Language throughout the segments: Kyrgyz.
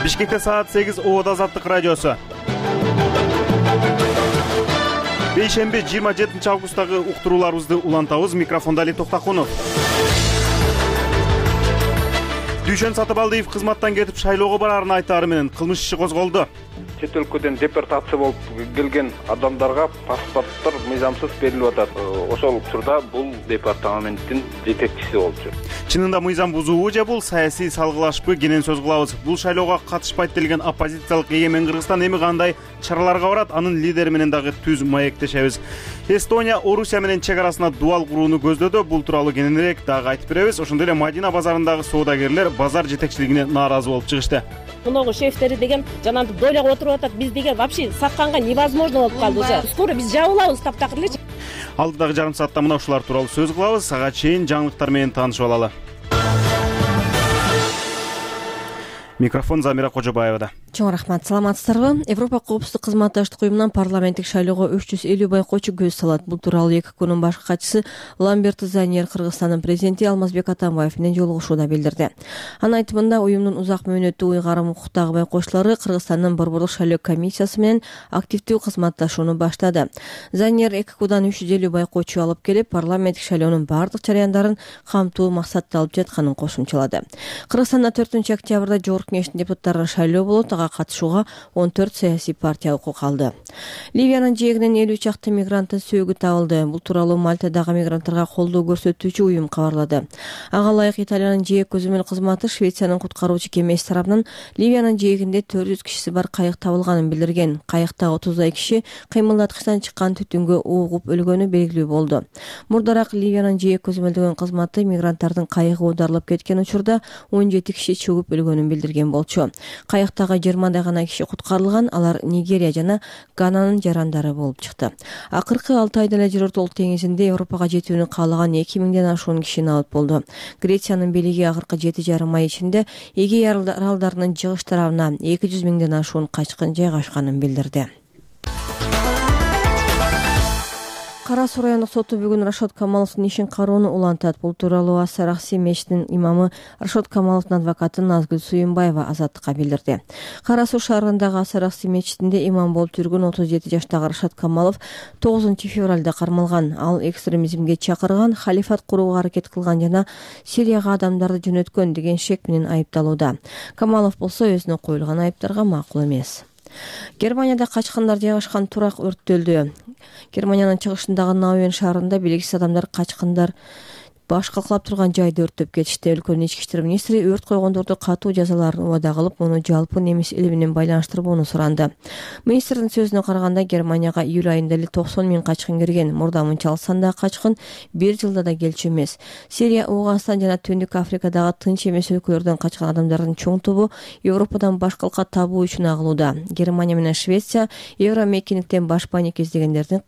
Бишкекте саат 8 Оодо Азаттык радиосу. Бейшемби 27 августтагы уктурууларыбызды улантабыз. Микрофонда Али Токтакунов. Дүйшөн Сатыбалдиев кызматтан кетип шайлоого барарын айтаары менен кылмыш иши козголду. Чет өлкөдөн депортация болуп келген адамдарга паспорттор мыйзамсыз берилип атат. Ошол учурда бул департаменттин жетекчиси болчу. Чынында мыйзам бузуубу же бул саясий салгылашпы кенен сөз кылабыз. Бул шайлоого катышпайт делген оппозициялык эгемен Кыргызстан эми кандай чараларга барат? Анын лидери менен дагы түз маектешебиз. Эстония Орусия менен чек арасына дуал курууну көздөдө. Бул тууралуу кененирээк дагы айтып беребиз. Ошондой эле Мадина базарындагы соодагерлер базар жетекчилигине нааразы болуп чыгышты. Много шефтери деген жанагы дойлого отуруп атат. Биз деген вообще сатканга невозможно болуп калды уже. Скоро биз жабылабыз таптакыр элечи. Алдыдагы жарым саатта мына ушулар тууралуу сөз кылабыз. Сага чейин жаңылыктар менен таанышып алалы. Микрофон Замира Кожобаевада. Чоң рахмат. Саламатсыздарбы? Европа коопсуздук кызматташтык уюмунан парламенттик шайлоого 350 байкоочу көз салат. Бул тууралуу ЭККнын башкы катчысы Ламберт Заньер Кыргызстандын президенти Алмазбек Атамбаев менен жолугушууда билдирди. Анын айтымында уюмдун узак мөөнөттүү уйгарым укуктагы байкоочулары Кыргызстандын борбордук шайлоо комиссиясы менен активдүү кызматташууну баштады. Заньер ЭККдан 350 байкоочу алып келип, парламенттик шайлоонун бардык жарыяндарын камтуу максатта алып жатканын кошумчалады. Кыргызстанда 4 октябрда жогорку кеңештин депутаттары шайлоо болот. Ага катышууга 14 саясий партия укук алды. Ливиянын жээгинен 50 чакты мигранттын сөөгү табылды. Бул тууралуу Мальтадагы мигранттарга колдоо көрсөтүүчү уюм кабарлады. Ага ылайык Италиянын жээк көзөмөл кызматы Швециянын куткаруучу кемеси тарабынан Ливиянын жээгинде 400 кишиси бар кайык табылганын билдирген. Кайыкта 30 киши кыймылдаткычтан чыккан түтүнгө угуп өлгөнү белгилүү болду. Мурдараак Ливиянын жээк көзөмөлдөгөн кызматы мигранттардын кайыгы оодарылып кеткен учурда 17 киши чөгүп өлгөнүн билдирген болчу. Кайыктагы 20 гана киши куткарылган, алар Нигерия жана Гананын жарандары болуп чыкты. Акыркы 6 айда эле Жер-Өлтү деңизинде Европага жетүүнү каалаган 2000ден ашуун киши набыт болду. Грециянын бийлиги акыркы 7,5 ай ичинде Эгей аралдарынын жыгыш тарабына 200 миңден ашуун качкын жайгашканын билдирди. Кара Суу райондук соту бүгүн Рашод Камаловдун ишин кароону улантат. Бул тууралуу Ас-Саракси мечитинин имамы Рашод Камаловдун адвокаты Назгүл Суюмбаева Азаттыкка билдирди. Кара Суу шаарындагы Ас-Саракси мечитинде имам болуп жүргөн 37 жаштагы Рашод Камалов 9 февралда кармалган. Ал экстремизмге чакырган, халифат курууга аракет кылган жана Сирияга адамдарды жөнөткөн деген шек менен айыпталууда. Камалов болсо өзүнө коюлган айыптарга макул эмес. Германияда качкындар жайгашкан турак өрттөлдү. Германиянын чыгышындагы Наувен шаарында белгисиз адамдар качкындар баш калкалап турган жайды өрттөп кетишти. Өлкөнүн ички иштер министри өрт койгондорду катуу жазаларын убада кылып, муну жалпы немис эли менен байланыштырбоону суранды. Министрдин сөзүнө караганда, Германияга июль айында эле 90 миң качкын кирген. Мурда мынча сандагы качкын 1 жылда да келчү эмес. Сирия, Ауганстан жана Түндүк Африкадагы тынч эмес өлкөлөрдөн качкан адамдардын чоң тобу Европадан баш калка табуу үчүн агылууда. Германия менен Швеция Евромекиниктен баш паник издегендердин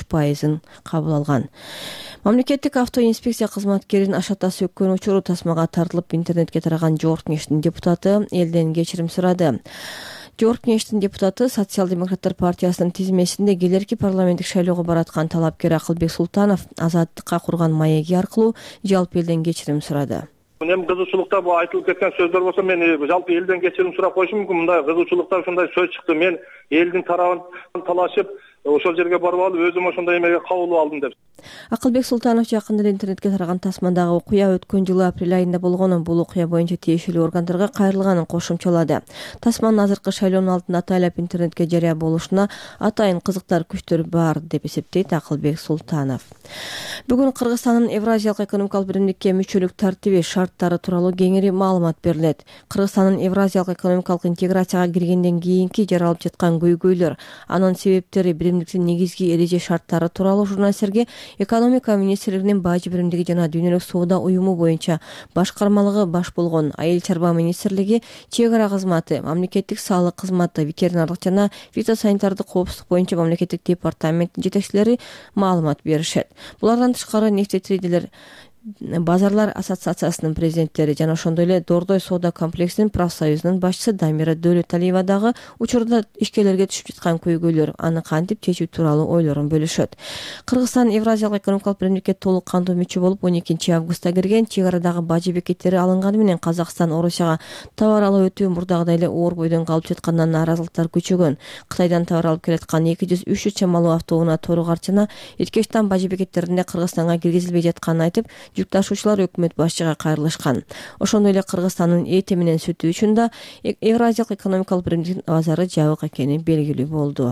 43% кабыл алган. Мамлекеттик автоинспекция кызматкерин ашата сөккөн учуру тасмага тартылып интернетке тараган Жогорку кеңештин депутаты элден кечирим сурады. Жогорку кеңештин депутаты Социал-демократтар партиясынын тизмесинде келерки парламенттик шайлоого бараткан талапкер Акылбек Султанов Азаттыкка курган маеги аркылуу жалпы элден кечирим сурады. Эми кызуучулукта бул айтылып кеткен сөздөр болсо, мен жалпы элден кечирим сурап коюшум мүмкүн. Мындай кызуучулукта ушундай сөз чыкты. Мен элдин тарабын талашып, ошол жерге барып алып, өзүм ошондой эмеге кабыл алдым деп. Акылбек Султанов жакында эле интернетке тараган тасмандагы окуя өткөн жылы апрель айында болгонун, бул окуя боюнча тиешелүү органдарга кайрылганын кошумчалады. Тасманын азыркы шайлоонун алдында атайлап интернетке жарыя болушуна атайын кызыктар күчтөр бар деп эсептейт Акылбек Султанов. Бүгүн Кыргызстандын Евразиялык экономикалык биримдикке мүчөлүк тартиби шарттары тууралуу кеңири маалымат берилет. Кыргызстандын Евразиялык экономикалык интеграцияга киргенден кийинки жаралып жаткан көйгөйлөр, анын себептери, биримдиктин негизги эреже шарттары тууралуу журналисттерге экономика министрлигинин бажы биримдиги жана дүйнөлүк соода уюму боюнча башкармалыгы баш болгон Айыл чарба министрлиги, чек ара кызматы, мамлекеттик салык кызматы, ветеринардык жана фитосанитардык коопсуздук боюнча мамлекеттик департаменттин жетекчилери маалымат беришет. Булардан тышкары нефтетрейдерлер базарлар ассоциациясынын президенттери жана ошондой эле Дордой соода комплексинин профсоюзунун башчысы Дамира Дөөлөталиева дагы учурда ишкерлерге түшүп жаткан көйгөйлөр, аны кантип чечүү тууралуу ойлорун бөлүшөт. Кыргызстан Евразиялык экономикалык биримдикке толук кандуу мүчө болуп 12 августта кирген. Чек арадагы бажы бекеттери алынганы менен Казакстан Орусияга товар алып өтүү мурдагыдай эле оор бойдон калып жаткандан нааразылыктар күчөгөн. Кытайдан товар алып келаткан 203 чамалуу автоунаа Торугарчына Эркештан бажы бекеттеринде Кыргызстанга киргизилбей жатканын айтып, жүк ташуучулар өкмөт башчыга кайрылышкан. Ошондой эле Кыргызстандын эти менен сүтү үчүн да Евразиялык экономикалык биримдиктин базары жабык экени белгилүү болду.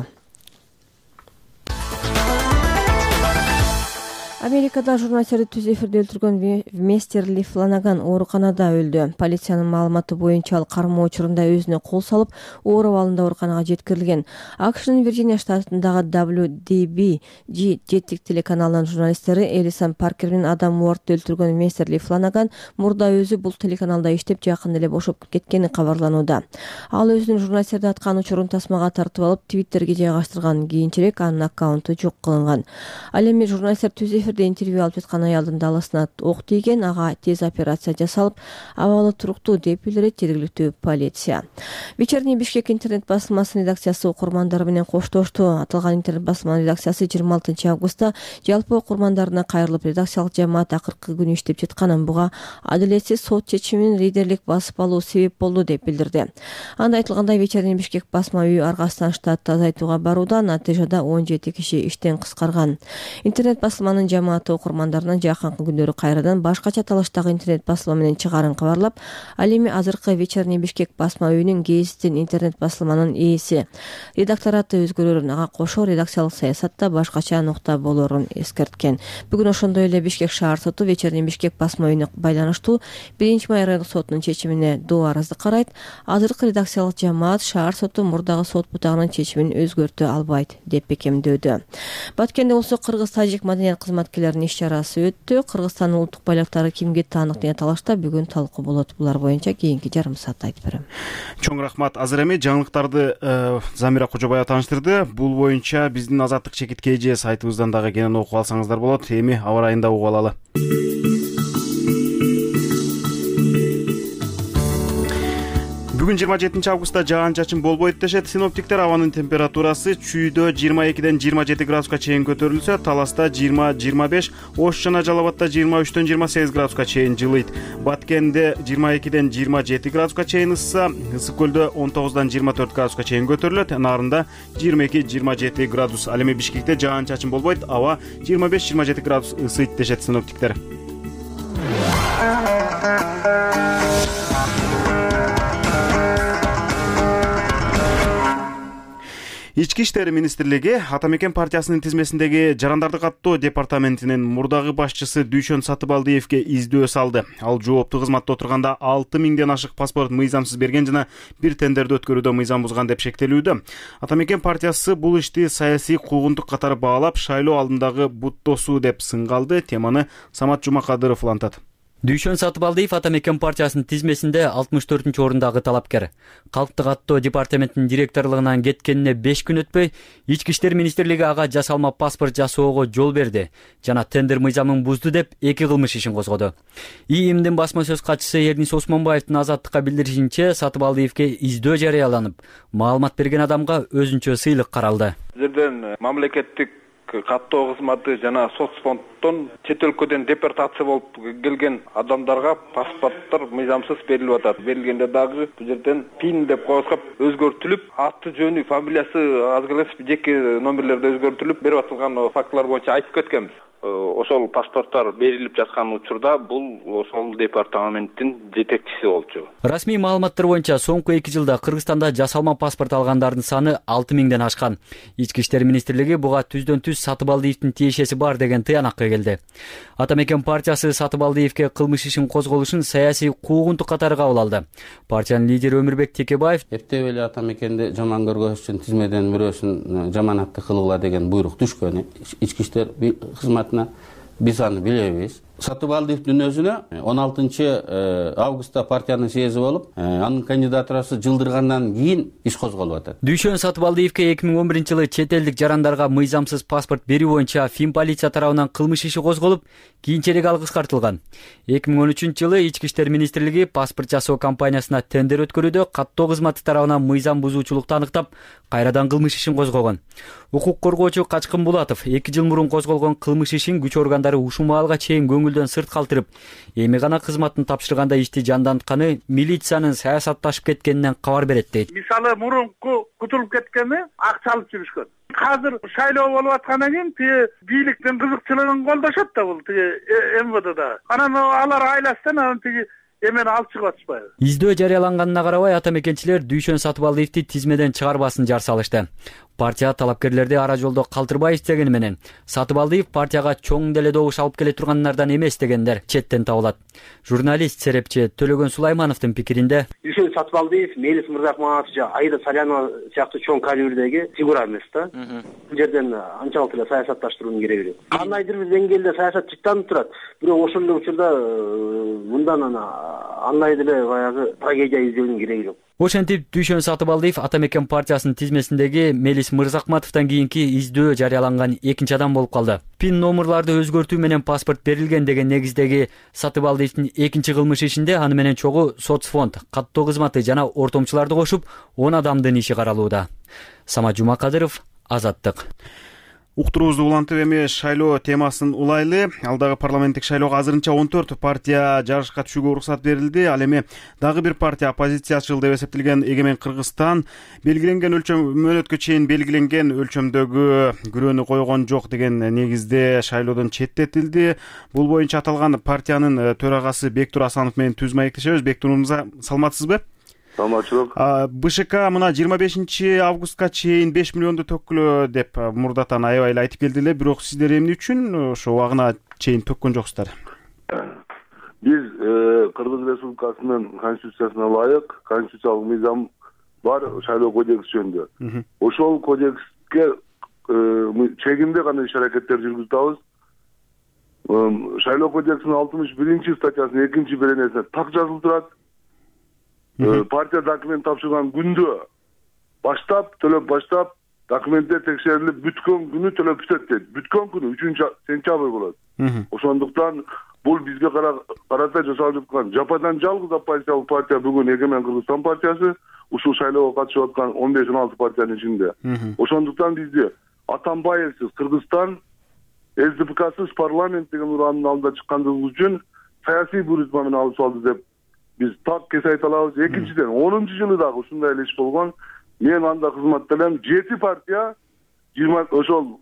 Америкада журналисттерди түз эфирде өлтүргөн Мистер Ли Фланаган ооруканада өлдү. Полициянын маалыматы боюнча ал кармоо учурунда өзүнө кол салып, оор абалында ооруканага жеткирилген. АКШнын Вирджиния штатындагы WDBG жеттик телеканалынын журналисттери Элисон Паркер менен Адам Уортду өлтүргөн Мистер Ли Фланаган мурда өзү бул телеканалда иштеп жакында эле бошоп кеткени кабарланууда. Ал өзүнүн журналисттерди аткан учурун тасмага тартып алып, Твиттерге жайгаштырган. Кийинчерээк анын аккаунту жок кылынган. Ал эми журналисттер түз эфирде интервью алып жаткан аялдын даласына ок тийген, ага тез операция жасалып, абалы туруктуу деп билдирет жергиликтүү полиция. Вечерний Бишкек интернет басылмасынын редакциясы окурмандары менен коштошту. Аталган интернет басылманын редакциясы 26 августта жалпы окурмандарына кайрылып, редакциялык жамаат акыркы күнү иштеп жатканын, буга адилетсиз сот чечиминин лидерлик басып алуу себеп болду деп билдирди. Анда айтылгандай, Вечерний Бишкек басма үйү аргасынан штатты азайтууга барууда, натыйжада 17 киши иштен кыскарган. Интернет басылманын жамааты окурмандарынан жакынкы күндөрү кайрадан башкача талаштагы интернет басылма менен чыгаарын кабарлап, ал эми азыркы Вечерний Бишкек басма үйүнүн ГСТин интернет басылманын ээси. Редактораты өзгөрөрүн, ага кошо редакциялык саясатта башкача нукта болорун эскерткен. Бүгүн ошондой эле Бишкек шаар соту Вечерний Бишкек басма үйүнө байланыштуу 1-май райондук сотунун чечимине доо арызды карайт. Азыркы редакциялык жамаат шаар соту мурдагы сот бутагынын чечимин өзгөртө албайт деп бекемдөөдө. Баткенде болсо Кыргыз-тажик маданият кызматкерлеринин иш-чарасы өттү. Кыргызстандын улуттук байлыктары кимге таандык деген талашта бүгүн талкуу болот. Булар боюнча кийинки жарым саатта айтып берем. Чоң рахмат. Азыр эми жаңылыктарды Замира Кожобаева тааныштырды. Бул боюнча биздин Азаттык чекит KJ сайтыбыздан дагы кенен окуп алсаңыздар болот. Эми аба ырайында угуп алалы. Бүгүн 27 августта жаан-чачын болбойт дешет синоптиктер. Абанын температурасы чүйдө 22-ден 27 градуска чейин көтөрүлсө, Таласта 20-25, Ош жана Жалал Абадта 23-дөн 28 градуска чейин жылыйт. Баткенде 22-ден 27 градуска чейин ысса, Ысык көлдө 19-дан 24 градуска чейин көтөрүлөт, Нарында 22-27 градус. Ал эми Бишкекте жаан-чачын болбойт, аба 25-27 градус ысыйт дешет синоптиктер. Ички иштер министрлиги Ата Мекен партиясынын тизмесиндеги жарандарды каттоо департаментинин мурдагы башчысы Дүйшөн Сатыбалдиевге издөө салды. Ал жооптуу кызматта отурганда 6000ден ашык паспорт мыйзамсыз берген жана бир тендерди өткөрүүдө мыйзам бузган деп шектелүүдө. Ата Мекен партиясы бул ишти саясий куугунтук катары баалап, шайлоо алдындагы буттосуу деп сынгалды. Теманы Самат Жумакадыров улантат. Дүйшөн Сатыбалдиев Ата Мекен партиясынын тизмесинде 64-орундагы талапкер. Калкты каттоо департаментинин директорлугунан кеткенине 5 күн өтпөй, Ички иштер министрлиги ага жасалма паспорт жасоого жол берди жана тендер мыйзамын бузду деп 2 кылмыш ишин козгоду. ИИМдин басма сөз катчысы Эрнис Осмонбаевдин Азаттыкка билдиришинче, Сатыбалдиевге издөө жарыяланып, маалымат берген адамга өзүнчө сыйлык каралды. Бизерден мамлекеттик каттоо кызматы жана соцфонддон чет өлкөдөн депортация болуп келген адамдарга паспорттор мыйзамсыз берилип атат. Берилгенде дагы бул жерден ПИН деп коюп өзгөртүлүп, аты жөнү, фамилиясы азгылес жеке номерлерде өзгөртүлүп берип атылган фактылар боюнча айтып кеткенбиз. Ошол паспорттор берилип жаткан учурда бул ошол департаменттин жетекчиси болчу. Расмий маалыматтар боюнча соңку 2 жылда Кыргызстанда жасалма паспорт алгандардын саны 6000ден ашкан. Ички иштер министрлиги буга түздөн-түз Сатыбалдиевдин тиешеси бар деген тыянакка келди. Ата Мекен партиясы Сатыбалдиевге кылмыш ишин козголушун саясий куугунтук катары кабыл алды. Партиянын лидери Өмүрбек Текебаев эптеп эле Ата Мекенди жаман көргөш үчүн тизмеден бирөөсүн жаманатты кылгыла деген буйрук түшкөн. Ички иштер кызматына биз аны билебиз. Сатыбалдиевдин өзүнө 16 августта партиянын съезди болуп, анын кандидатурасы жылдыргандан кийин иш козголуп атат. Дүйшөн Сатыбалдиевке 2011 жылы чет элдик жарандарга мыйзамсыз паспорт берүү боюнча Фин полиция тарабынан кылмыш иши козголуп, кийинчерээк ал кыскартылган. 2013 жылы Ички иштер министрлиги паспорт жасоо компаниясына тендер өткөрүүдө каттоо кызматы тарабынан мыйзам бузуучулукту аныктап, кайрадан кылмыш ишин козгогон. Укук коргоочу Качкын Булатов 2 жыл мурун козголгон кылмыш ишин күч органдары ушул маалга чейин көңүлдөн сырт калтырып, эми гана кызматын тапшырганда ишти жандантканы милициянын саясатташып кеткенинен кабар берет дейт. Мисалы мурунку кутулуп кеткени акча алып жүрүшкөн. Азыр шайлоо болуп аткандан кийин тиги бийликтин кызыкчылыгын колдошот да бул тиги МВДда. Анан алар айластан тиги эмени алып чыгып атышпайбы? Издөө жарыяланганына карабай ата мекенчилер Дүйшөн Сатыбалдиевди тизмеден чыгарбасын жар салышты. Партия талапкерлерди ара жолдо калтырбай издегени менен Сатыбалдиев партияга чоң деле добуш алып келе тургандардан эмес дегендер четтен табылат. Журналист серепчи Төлөгөн Сулаймановдун пикиринде Дүйшөн Сатыбалдиев, Мелис Мырзахманов же Аида Сарянова сыяктуу чоң калибрдеги фигура эмес да. Бул жерден анчалык эле саясатташтыруунун кереги жок. Кандайдыр бир деңгээлде саясат чыктанып турат. Бирок ошол эле учурда мындан андай деле баягы трагедия издеүүнүн кереги жок. Ошентип Дүйшөн Сатыбалдиев ата мекен партиясынын тизмесиндеги Мелис Мырзахматовдон кийинки издөө жарыяланган экинчи адам болуп калды. Пин номерларды өзгөртүү менен паспорт берилген деген негиздеги Сатыбалдиевдин экинчи кылмыш ишинде аны менен чогуу соцфонд, каттоо кызматы жана ортомчуларды кошуп 10 адамдын иши каралууда. Самат Жумакадыров, Азаттык. Уктуруубузду улантып эми шайлоо темасын улайлы. Алдагы парламенттик шайлоого азырынча 14 партия жарышка түшүүгө уруксат берилди. Ал эми дагы бир партия оппозициячыл деп эсептелген Эгемен Кыргызстан белгиленген мөөнөткө чейин белгиленген өлчөмдөгү күрөөнү койгон жок деген негизде шайлоодон четтетилди. Бул боюнча аталган партиянын төрагасы Бектур Асанов менен түз маектешебиз. Бектур мырза, саламатсызбы? Саламатчылык. БШК мына 25 августка чейин 5 миллионду төккүлө деп мурдатан аябай айтып келди эле, бирок сиздер эмне үчүн ошо убагына чейин төккөн жоксуздар? Биз Кыргыз Республикасынын конституциясына ылайык конституциялык мыйзам бар шайлоо кодекси жөнүндө. Ошол кодекске чегинде гана иш-аракеттер жүргүзүп атабыз. Шайлоо кодексинин 61 статьясынын 2-беренесине так жазылып турат. Партия документ тапшырган күндө баштап, төлөп баштап, документтер текшерилип бүткөн күнү төлөп бүтөт дейт. Бүткөн күнү 3-сентябрь болот. Ошондуктан бул бизге карата жасалып жаткан жападан жалгыз оппозициялык партия бүгүн Эгемен Кыргызстан партиясы ушул шайлоого катышып аткан 15-16 партиянын ичинде. Ошондуктан бизде Атамбаевсиз Кыргызстан, СДПКсыз парламент деген ураанын алдында чыккандыгыбыз үчүн саясий буйрутма менен алып салды деп биз так кесе айта алабыз. Экинчиден 10-жылы дагы ушундай эле иш болгон. Мен анда кызматта элем. 7 партия 20 ошол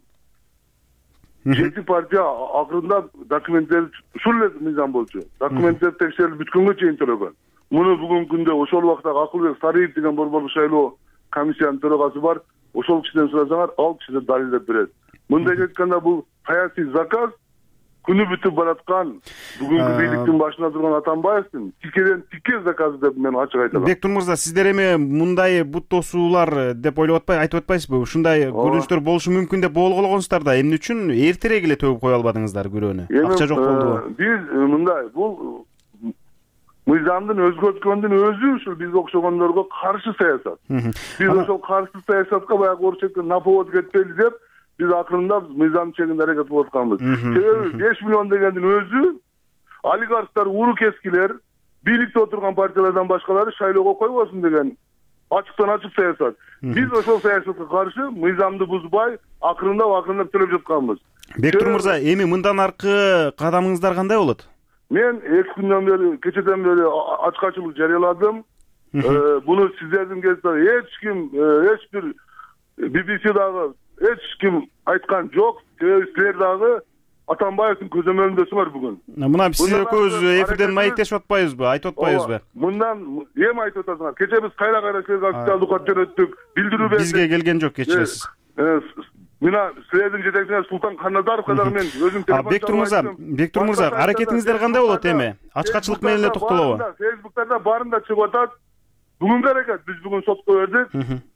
7 партия акырында документтер ушул эле мыйзам болчу. Документтер текшерилип бүткөнгө чейин төлөгөн. Муну бүгүнкү күндө ошол убакта Акылбек Сариев деген борборлук шайлоо комиссиянын төрагасы бар. Ошол кишиден сурасаңар, ал киши далилдеп берет. Мындай айтканда бул саясий заказ күнү бүтүп бараткан бүгүнкү бийликтин башында турган Атамбаевдин тикеден тикке заказы деп мен ачык айта алам. Бектур мырза, сиздер эми мындай бут тосуулар деп ойлоп атпай, айтып атпайсызбы? Ушундай көрүнүштөр болушу мүмкүн деп болгонгонсуздар да, эмне үчүн эртерээк эле төгүп кое албадыңыздар күрөөнү? Акча жок болдубу? Биз мындай бул мыйзамдын өзгөрткөндүн өзү ушул бизге окшогондорго каршы саясат. Биз ошол каршы саясатка баягы орусча айтканда на повод кетпели деп биз акырында мыйзам чегинде аракет кылып атканбыз. Себеби 5 миллион дегендин өзү олигархтар, уру-кескилер, бийликте отурган партиялардан башкалары шайлоого койбосун деген ачыктан ачык саясат. Биз ошол саясатка каршы мыйзамды бузбай, акырындап төлөп жатканбыз. Бектур мырза, эми мындан аркы кадамыңыздар кандай болот? Мен 2 күндөн бери, кечеден бери ачкачылык жарыяладым. Буну сиздердин кезинде эч бир BBC дагы эч ким айткан жок. Силер дагы Атамбаевдин көзөмөлүндөсүңөр бүгүн. Мына биз экөөбүз эфирден маектешип атпайбызбы, айтып атпайбызбы? Мындан эми айтып атасыңар. Кече биз кайра силерге официалдуу кат жөнөттүк, билдирүү бердик. Бизге келген жок, кечиресиз. Мына силердин жетекчиңиз Султан Канадаровго дагы мен өзүм телефон Бектур мырза, аракетиңиздер кандай болот эми? Ачкачылык менен эле токтолобу? Фейсбуктарда баарында чыгып атат. Бүгүнкү аракет биз бүгүн сотко бердик.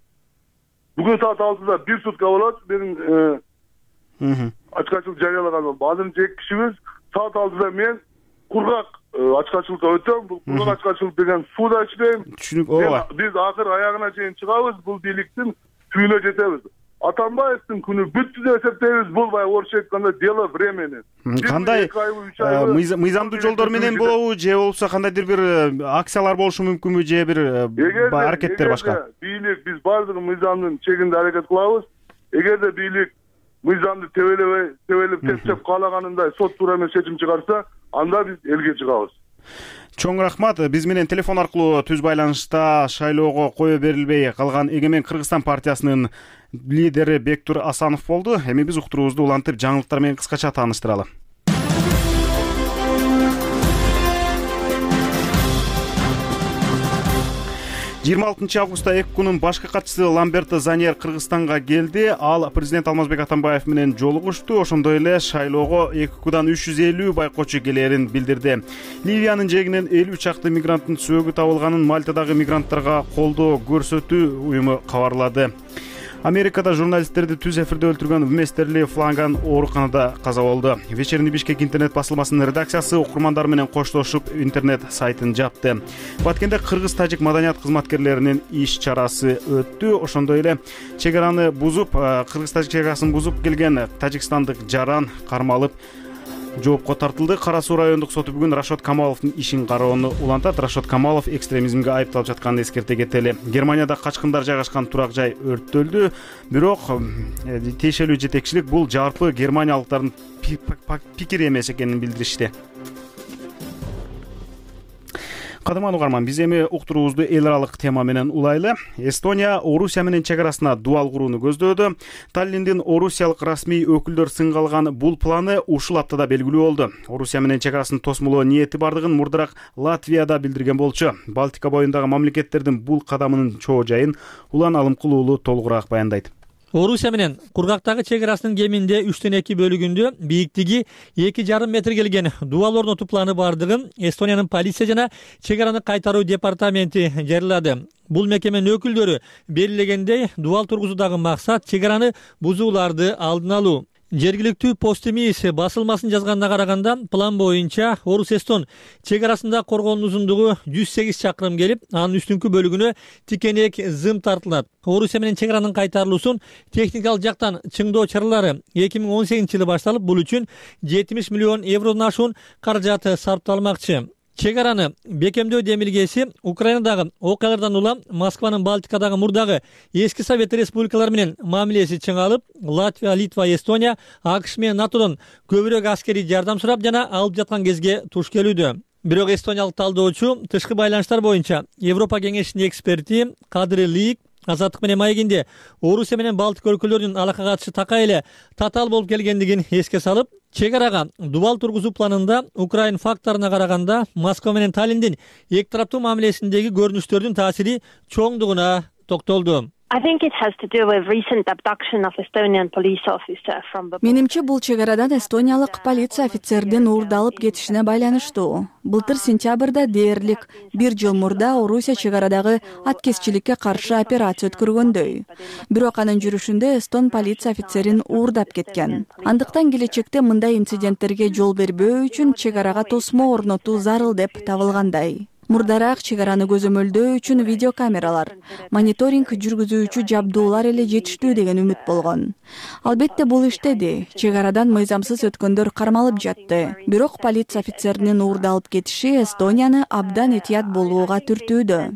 Бүгүн саат 6-да 1 сутка болот. Менин ачкачылык жарыялаганым. Азырынча 2 кишибиз saat 6'da men kurgak açıkçılıkka ötөм. Бул kurgak açıkçılık деген суу да ичпейм. Түшүнүк. Ооба. Биз акыр аягына чейин чыгабыз, бул бийликтин түйүнө жетебиз. Атамбаевдин күнү бүттү деп эсептейбиз. Бул баягы орусча айтканда дело времени. Кандай мыйзамдуу жолдор менен болобу же болбосо кандайдыр бир акциялар болушу мүмкүнбү же бир аракеттер башка? Бийлик биз баардыгы мыйзамдын чегинде аракет кылабыз. Эгерде бийлик мыйзамды тебелеп тепчеп каалаганындай сот туура эмес чечим чыгарса, анда биз элге чыгабыз. Чоң рахмат. Биз менен телефон аркылуу түз байланышта шайлоого кое берилбей калган Эгемен Кыргызстан партиясынын лидери Бектур Асанов болду. Эми биз уктуруубузду улантып жаңылыктар менен кыскача тааныштыралы. 26 августта ЭККунун башкы катчысы Ламберто Заньер Кыргызстанга келди. Ал президент Алмазбек Атамбаев менен жолугушту. Ошондой эле шайлоого ЭККудан 350 байкоочу келерин билдирди. Ливиянын жээгинен 50 чакты мигранттын сөөгү табылганын Мальтадагы мигранттарга колдоо көрсөтүү уюму кабарлады. Америкада журналисттерди түз эфирде өлтүргөн Вместерли Флаган ооруканада каза болду. Вечерний Бишкек интернет басылмасынын редакциясы окурмандар менен коштошуп интернет сайтын жапты. Баткенде кыргыз-тажик маданият кызматкерлеринин иш чарасы өттү. Ошондой эле чек араны бузуп, кыргыз-тажик чек арасын бузуп келген тажикстандык жаран кармалып жоопко тартылды. Кара Суу райондук соту бүгүн Рашод Камаловдун ишин кароону улантат. Рашод Камалов экстремизмге айыпталып жатканын эскерте кетели. Германияда качкындар жайгашкан турак жай өрттөлдү. Бирок тиешелүү жетекчилик бул жарпы германиялыктардын пикири эмес экенин билдиришти. Кадырман угарман, биз эми уктуруубузду эл аралык тема менен улайлы. Эстония Орусия менен чек арасына дуал курууну көздөөдө. Таллиндин орусиялык расмий өкүлдөр сынга алган бул планы ушул аптада белгилүү болду. Орусия менен чек арасын тосмолоо ниети бардыгын мурдараак Латвияда билдирген болчу. Балтика боюндагы мамлекеттердин бул кадамынын чоо жайын Улан Алымкулуулу толугураак баяндайт. Орусия менен кургактагы чек арасынын кеминде 3/2 бөлүгүндө бийиктиги 2,5 метр келген дуал орнотуу планы бардыгын Эстониянын полиция жана чек араны кайтаруу департаменти жарыялады. Бул мекеменин өкүлдөрү белгилегендей, дуал тургузуудагы максат чек араны бузууларды алдын алуу. Жергиликтүү Постемис басылмасын жазганына караганда, план боюнча Орус-Эстон чек арасында коргоонун узундугу 108 чакырым келип, анын үстүнкү бөлүгүнө тикенек зым тартылат. Орусия менен чек аранын кайтарылуусун техникалык жактан чыңдоо чаралары 2018-жылы башталып, бул үчүн 70 миллион евродон ашуун каражат сарпталмакчы. Чек араны бекемдөө демилгеси Украинадагы окуялардан улам Москванын Балтикадагы мурдагы эски Совет республикалары менен мамилеси чыңалып, Латвия, Литва, Эстония АКШ менен НАТОдон көбүрөөк аскерий жардам сурап жана алып жаткан кезге туш келүүдө. Бирок эстониялык талдоочу тышкы байланыштар боюнча Европа кеңешинин эксперти Кадри Лик Азаттык менен маегинде Орусия менен Балтик өлкөлөрүнүн алака катышы такай эле татаал болуп келгендигин эске салып, чек арага дуал тургузуу планында Украин факторуна караганда Москва менен Таллиндин эки тараптуу мамилесиндеги көрүнүштөрдүн таасири чоңдугуна токтолду. Менимче бул чек арадан эстониялык полиция офицердин уурдалып кетишине байланыштуу. Былтыр сентябрда дээрлик 1 жыл мурда Орусия чек арадагы аткезчиликке каршы операция өткөргөндөй. Бирок анын жүрүшүндө эстон полиция офицерин уурдап кеткен. Андыктан келечекте мындай инциденттерге жол бербөө үчүн чек арага тосмо орнотуу зарыл деп табылгандай. Мурдараак чек араны көзөмөлдөө үчүн видеокамералар, мониторинг жүргүзүүчү жабдуулар эле жетиштүү деген үмүт болгон. Албетте бул иштеди. Чек арадан мыйзамсыз өткөндөр кармалып жатты. Бирок полиция офицеринин уурдалып кетиши Эстонияны абдан этият болууга түртүүдө.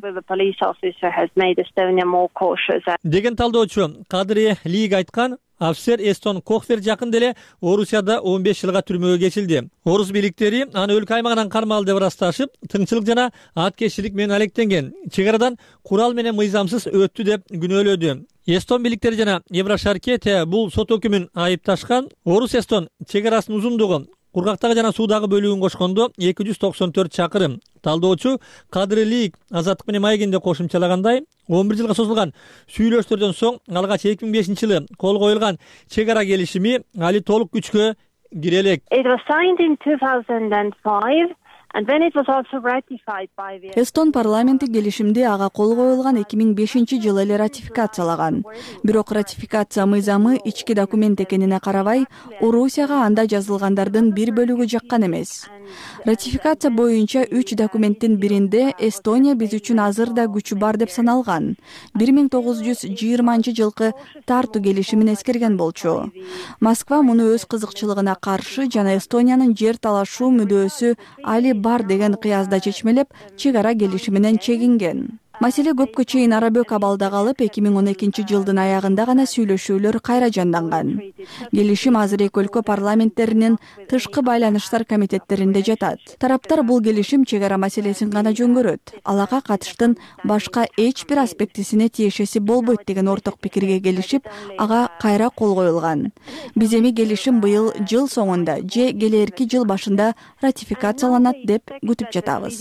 Деген талдоочу Кадри Лиг айткан. Офицер Эстон Кохвер жакында эле Орусияда 15 жылга түрмөгө кечилди. Орус бийликтери аны өлкө аймагынан кармалды деп ырасташып, тыңчылык жана аткезчилик менен алектенген. Чек арадан курал менен мыйзамсыз өттү деп күнөөлөдү. Эстон бийликтери жана Еврошаркет бул сот өкүмүн айыпташкан. Орус-Эстон чек арасынын узундугу кургактагы жана суудагы бөлүгүн кошкондо 294 чакырым. Талдоочу Кадри Лиг Азаттык менен маегинде кошумчалагандай, 11 жылга созулган сүйлөштөрдөн соң алгач 2005-жылы кол коюлган чек ара келишими али толук күчкө кире элек. Эстон парламенти келишимди ага кол коюлган 2005-жылы эле ратификациялаган. Бирок ратификация мыйзамы ички документ экенине карабай, Орусияга анда жазылгандардын бир бөлүгү жаккан эмес. Ратификация боюнча 3 документтин биринде Эстония биз үчүн азыр да күчү бар деп саналган. 1920-жылкы Тарту келишимин эскерген болчу. Москва муну өз кызыкчылыгына каршы жана Эстониянын жер талашуу мүдөөсү али бар деген кыязда чечмелеп, чек ара келишиминен чегинген. Маселе көпкө чейин арабөк абалда калып, 2012-жылдын аягында гана сүйлөшүүлөр кайра жанданган. Келишим азыр эки өлкө парламенттеринин тышкы байланыштар комитеттеринде жатат. Тараптар бул келишим чек ара маселесин гана жөнгөрөт. Алага катыштын башка эч бир аспектисине тиешеси болбойт деген орток пикирге келишип, ага кайра кол коюлган. Биз эми келишим быйыл жыл соңунда же келерки жыл башында ратификацияланат деп күтүп жатабыз.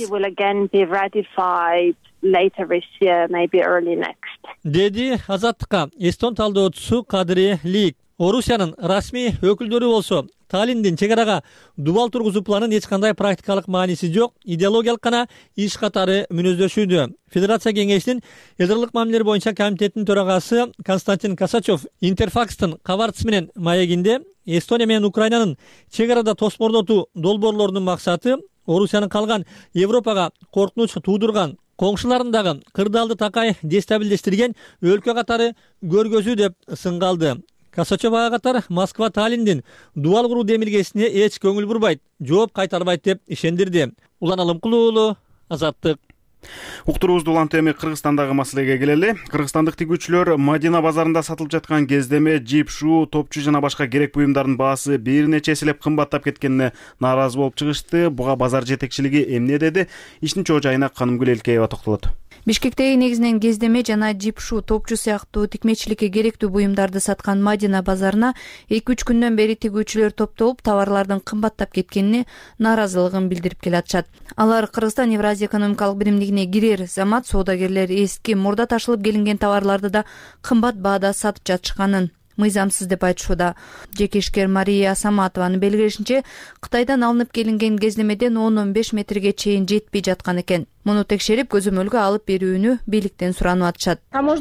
Later this year, maybe early next. Деди Азаттыкка Эстон талдоочусу Кадри Лик. Орусиянын расмий өкүлдөрү болсо, Таллиндин чек арага дубал тургузуу планын эч кандай практикалык мааниси жок, идеологиялык гана иш катары мүнөздөшүүдө. Федерация кеңешинин элдерлик мамилелер боюнча комитетинин төрагасы Константин Косачев Интерфакстын кабарчысы менен маегинде Эстония менен Украинанын чек арада тосмордотуу долбоорлорунун максаты Орусиянын калган Европага коркунуч туудурган коңшуларындагы кырдаалды такай дестабилдештирген өлкө катары көргөзүү деп сынгалды. Косачев ага катар Москва Таллиндин дубал куруу демилгесине эч көңүл бурбайт, жооп кайтарбайт деп ишендирди. Улан Алымкулуу уулу, Азаттык. Уктуруубузду улантып эми Кыргызстандагы маселеге келели. Кыргызстандык тигүүчүлөр Мадина базарында сатылып жаткан кездеме жип, шуу, топчу жана башка керек буюмдардын баасы бир нече эселеп кымбаттап кеткенине нааразы болуп чыгышты. Буга базар жетекчилиги эмне деди? Иштин чоо жайына Канымгүл Элкеева токтолот. Бишкектеги негизинен кездеме жана жипшу, топчу сыяктуу тикмечиликке керектүү буюмдарды саткан Мадина базарына 2-3 күндөн бери тигүүчүлөр топтолуп, товарлардын кымбаттап кеткенине нааразылыгын билдирип келатышат. Алар Кыргызстан Евразия экономикалык биримдигине кирер замат соодагерлер эски мурда ташылып келинген товарларды да кымбат баада сатып жатышканын мыйзамсыз деп айтышууда. Жеке ишкер Мария Саматованын белгилешинче, Кытайдан алынып келинген кездемеден 10-15 метрге чейин жетпей жаткан экен. Муну текшерип, көзөмөлгө алып берүүнү бийликтен суранып атышат.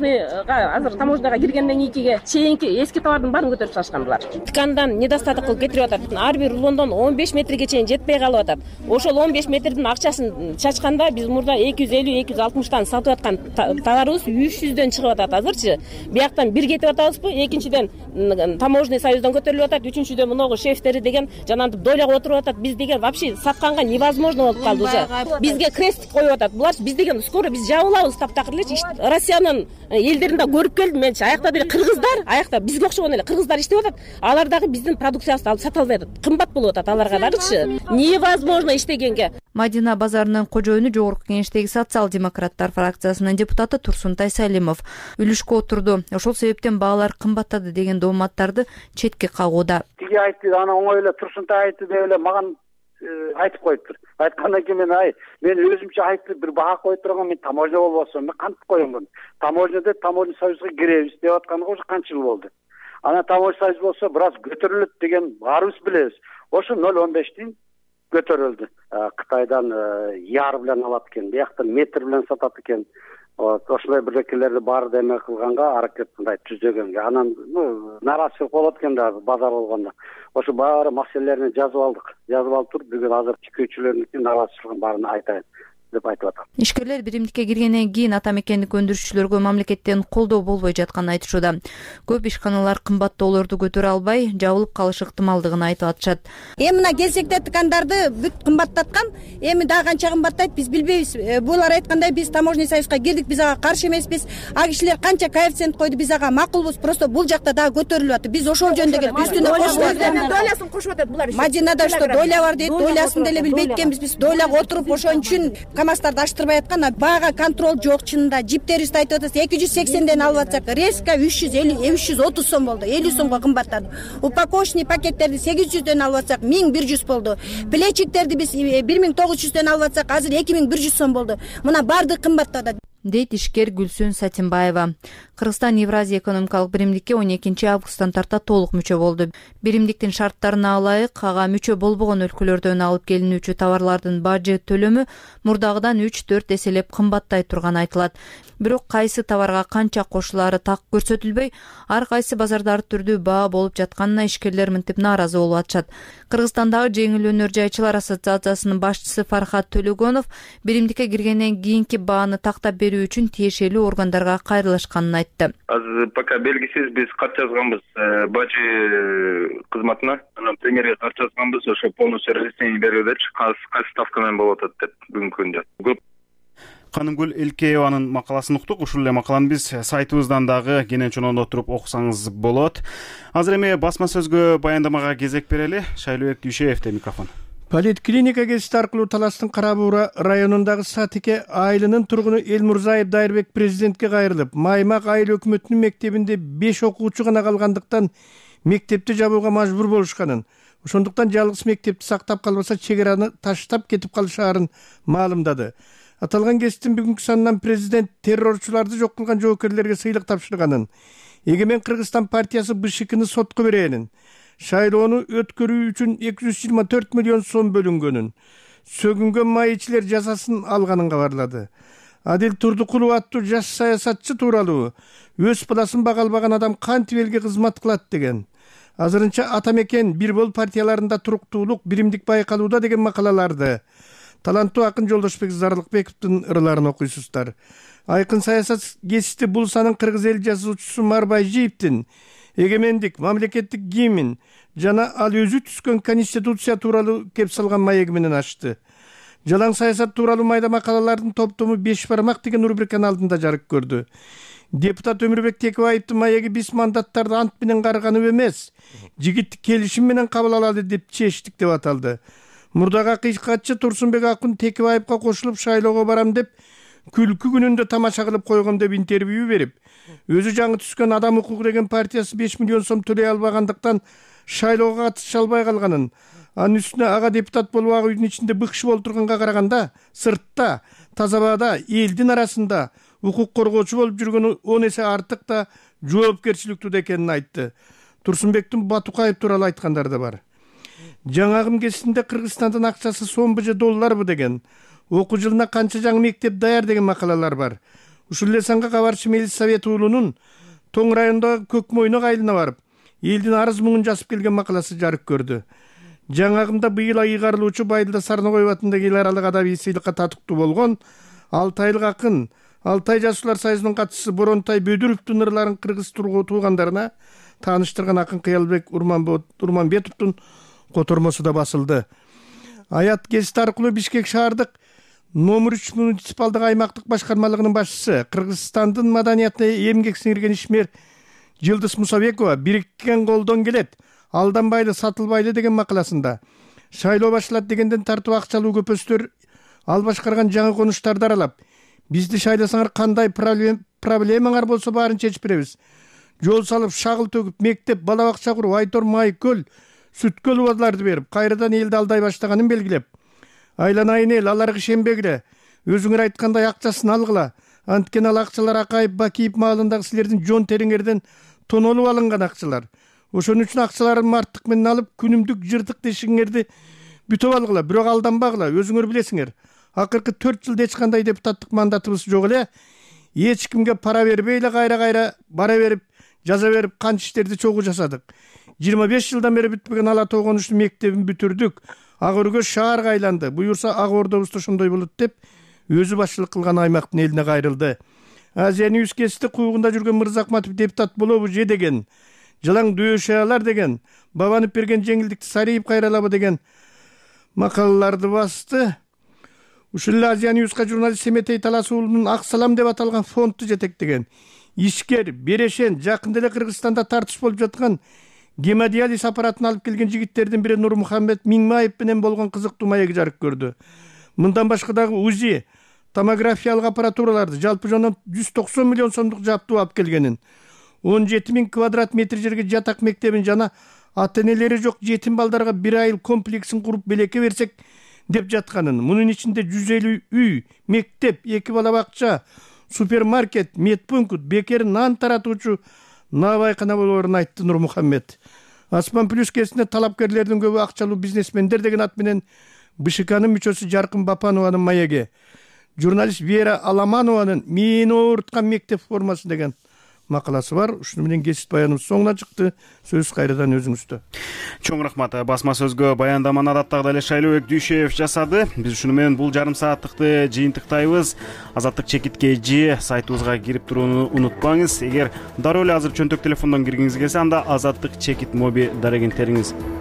Азыр таможняга киргенден кийинки чейинки эски товардын баарын көтөрүп чыгышкан булар. Ткандан недостаток кылып кетирип атат. Ар бир рулондон 15 метрге чейин жетпей калып атат. Ошол 15 метрдин акчасын чачканда биз мурда 250-260тан сатып аткан товарыбыз 300дөн чыгып атат азырчы. Бияктан бир кетип атабызбы? Экинчиден таможный союздан көтөрүлүп атат, үчүнчүдөн муногу шефтери деген жанагынтип дойлого отуруп атат. Биз деген вообще сатканга невозможно болуп калды уже. Бизге крест коюп атат. Булар биз деген скоро биз жабылабыз таптакыр элечи. Россиянын элдеринде көрүп келдим менчи. Аякта деле кыргыздар, аякта бизге окшогон эле кыргыздар иштеп атат. Алар дагы биздин продукциябызды алып сата албай атат. Кымбат болуп атат аларга дагычы. Невозможно иштегенге. Мадина базарынын кожоюну Жогорку Кеңештеги социал-демократтар фракциясынын депутаты Турсунтай Салимов үлүшкө отурду. Ошол себептен баалар кымбаттады деген дооматтарды четке кагууда. Тиги айтты, ана оңой эле Турсунтай айтты деп эле маган айтып коюптур. Айткандан кийин мен өзүмчө айтып бир баа коюп турган, мен таможня болбосом мен кантип коем муну? Таможняда таможня союзга киребиз деп атканга уже канча жыл болду. Ана таможня союз болсо бир аз көтөрүлөт деген баарыбыз билебиз. Ошо 0,15тен көтөрүлдү. Кытайдан яр билен алат экен, бияктан метр билен сатат экен. Ошолой бирлекелерди баары деме кылганга аракет мындай түзөгөнгө. Анан нааразычылык болот экен да базар болгондо. Ошо баары маселелерин жазып алдык. Жазып алып туруп бүгүн азыр тикөөчүлөрдүн нааразычылыгын баарын айтайын деп айтып атат. Ишкерлер биримдикке киргенден кийин ата мекендик өндүрүүчүлөргө мамлекеттен колдоо болбой жатканын айтышууда. Көп ишканалар кымбаттоолорду көтөрө албай, жабылып калыш ыктымалдыгын айтып атышат. Эми мына келсекте ткандарды бүт кымбаттаткан, эми дагы канча кымбаттайт биз билбейбиз. Булар айткандай биз таможный союзга кирдик, биз ага каршы эмеспиз. А кишилер канча коэффициент койду, биз ага макулбуз. Просто бул жакта дагы көтөрүлүп атат. Биз ошол жөнүндө келип үстүнө долясын кошуп атат булар. Мадинада что доля бар дейт, долясын деле билбейт экенбиз. Биз доляга отуруп ошон үчүн КамАЗдарды аштырбай аткан, баага контроль жок чынында. Жиптерибизди айтып атасыз 280ден алып атсак, резко 330 сом болду. 50 сомго кымбаттады. Упаковочный пакеттерди 800ден алып атсак 1100 болду. Плечиктерди биз 1900ден алып атсак, азыр 2100 сом болду. Мына баардыгы кымбаттады. дейт ишкер Гүлсүн Сатимбаева. Кыргызстан Евразия экономикалык биримдикке 12 августтан тарта толук мүчө болду. Биримдиктин шарттарына ылайык ага мүчө болбогон өлкөлөрдөн алып келинүүчү товарлардын бажы төлөмү мурдагыдан 3-4 эселеп кымбаттай турганы айтылат. Бирок кайсы товарга канча кошулаары так көрсөтүлбөй, ар кайсы базарда ар түрдүү баа болуп жатканына ишкерлер мынтип нааразы болуп атышат. Кыргызстандагы жеңил өнөр жайчылар ассоциациясынын башчысы Фархат Төлөгөнов биримдикке киргенден кийинки бааны тактап берүү үчүн тиешелүү органдарга кайрылышканын айтты. Азыр пока белгисиз биз кат жазганбыз бажы кызматына. Анан премьерге кат жазганбыз, ошо полностью разъяснение берүүдечи кайсы ставка менен болуп атат деп бүгүнкү күндө. Канымгүл Элкееванын макаласын уктук. Ушул эле макаланы биз сайтыбыздан дагы кенен чонондо туруп окусаңыз болот. Азыр эми басма сөзгө баяндамага кезек берели. Шайлообек Дүйшеевде микрофон. Политклиника гезити аркылуу Таластын Карабуура районундагы Сатике айылынын тургуну Элмурзаев Дайырбек президентке кайрылып, Маймак айыл өкмөтүнүн мектебинде 5 окуучу гана калгандыктан мектепти жабууга мажбур болушканын, ошондуктан жалгыз мектепти сактап калбаса чек араны таштап кетип калышаарын маалымдады. Аталган гезиттин бүгүнкү санынан президент террорчуларды жок кылган жоокерлерге сыйлык тапшырганын, Эгемен Кыргызстан партиясы БШКны сотко беренин, шайлоону өткөрүү үчүн 224 миллион сом бөлүнгөнүн, сөгүнгөн майычилер жазасын алганын кабарлады. Адил Турдукулов аттуу жаш саясатчы тууралуу өз пласын бага албаган адам кантип элге кызмат кылат деген. Азырынча Атамекен бир бол партияларында туруктуулук биримдик байкалууда деген макалаларды таланттуу акын Жолдошбек Зарлыкбековдун ырларын окуйсуздар. Айкын саясат гезити бул санын кыргыз эл жазуучусу Марбай Жийиптин эгемендик, мамлекеттик гимн жана ал өзү түзгөн конституция тууралуу кеп салган маеги менен ачты. Жалаң саясат тууралуу майда макалалардын топтому 5 бармак деген рубриканын алдында жарык көрдү. Депутат Өмүрбек Текебаевдин маеги биз мандаттарды ант менен карганы эмес, жигиттик келишим менен кабыл алалы деп чечтик деп аталды. Мурдагы акыйкатчы Турсунбек Акын Текебаевга кошулуп шайлоого барам деп күлкү күнүндө тамаша кылып койгом деп интервью берип, өзү жаңы түзгөн Адам укугу деген партиясы 5 миллион сом төлөй албагандыктан шайлоого катыша албай калганын, анын үстүнө ага депутат болуп ага үйдүн ичинде быкшы болуп турганга караганда сыртта, таза абада, элдин арасында укук коргоочу болуп жүргөнү 10 эсе артык да жоопкерчиликтүү экенин айтты. Турсунбектин Батукаев тууралуу айткандар да бар. Жаңагым кезинде Кыргызстандын акчасы сомбу же долларбы деген, окуу жылына канча жаңы мектеп даяр деген макалалар бар. Ушул эле санга кабарчы Мелис Совет уулунун Тоң районундагы Көкмойнок айылына барып, элдин арыз муңун жазып келген макаласы жарык көрдү. Жаңагымда быйыл айыгарылуучу Байдылда Сарногой атындагы эл аралык адабий сыйлыкка татыктуу болгон Алтайлык акын, Алтай жазуучулар союзунун катчысы Боронтай Бөдүровдун ырларын кыргыз туугандарына тааныштырган акын Кыялбек Урманбетовдун котормосу да басылды. Аят гезити аркылуу Бишкек шаардык номер 3 муниципалдык аймактык башкармалыгынын башчысы, Кыргызстандын маданиятына эмгек сиңирген ишмер Жылдыз Мусабекова бириккен колдон келет, алданбайлы, сатылбайлы деген макаласында шайлоо башталат дегенден тартып акчалуу көпөстөр ал башкарган жаңы конуштарды аралап, бизди шайласаңар кандай проблемаңар болсо баарын чечип беребиз. Жол салып, шагыл төгүп, мектеп, бала бакча куруп, Айтор, Май көл, Сүткөл убадаларды берип, кайрадан элди алдай баштаганын белгилеп, айланайын эл, аларга ишенбегиле, өзүңөр айткандай акчасын алгыла, анткени ал акчалар Акаев, Бакиев маалындагы силердин жон териңерден тонолуп алынган акчалар. Ошон үчүн акчаларын артык менен алып, күнүмдүк жыртык тешигиңерди бүтөп алгыла, бирок алданбагыла, өзүңөр билесиңер. Акыркы 4 жылда эч кандай депутаттык мандатыбыз жок эле. Эч кимге пара бербей эле кайра бара берип, жаза берип, канча иштерди чогуу жасадык. 25 жылдан бери бүтпөгөн Ала Тоо конуштун мектебин бүтүрдүк. Ак өргө шаарга айланды. Буюрса Ак Ордобузда ошондой болот деп өзү башчылык кылган аймактын элине кайрылды. Азия Ньюс гезити куугунда жүргөн Мырзахматов депутат болобу же деген, жалаң дөөшаалар деген, бабанып берген жеңилдикти сарыйып кайралабы деген макалаларды басты. Ушул эле Азия Ньюска журналист Семетей Талас уулунун Ак Салам деп аталган фондду жетектеген, ишкер, берешен, жакында эле Кыргызстанда тартыш болуп жаткан гемодиализ аппаратын алып келген жигиттердин бири Нурмухаммед Миңмаев менен болгон кызыктуу маеги жарык көрдү. Мындан башка дагы УЗИ, томографиялык аппаратураларды жалпы жонун 190 миллион сомдук жаптуу алып келгенин, 17 000 квадрат метр жерге жатак мектебин жана ата-энелери жок жетим балдарга бир айыл комплексин куруп белекке берсек деп жатканын, мунун ичинде 150 үй, мектеп, 2 бала бакча, супермаркет, медпункт, бекер нан таратуучу наабайкана болоорун айтты Нурмухаммед. Аспан плюс кесине талапкерлердин көбү акчалуу бизнесмендер деген ат менен БШКнын мүчөсү Жаркын Бапанованын маеги, журналист Вера Аламанованын мени ооруткан мектеп формасы деген макаласы бар. Ушуну менен кесип баяныбыз соңуна чыкты. Сөз кайрадан өзүңүздө. Чоң рахмат. Басма сөзгө баяндаманы адаттагы эле Шайлообек Дүйшөев жасады. Биз ушуну менен бул жарым сааттыкты жыйынтыктайбыз. Азаттык чекитке сайтыбызга кирип турууну унутпаңыз. Эгер дароо эле азыр чөнтөк телефондон киргиңиз келсе, анда азаттык чекит моби дарегин териңиз.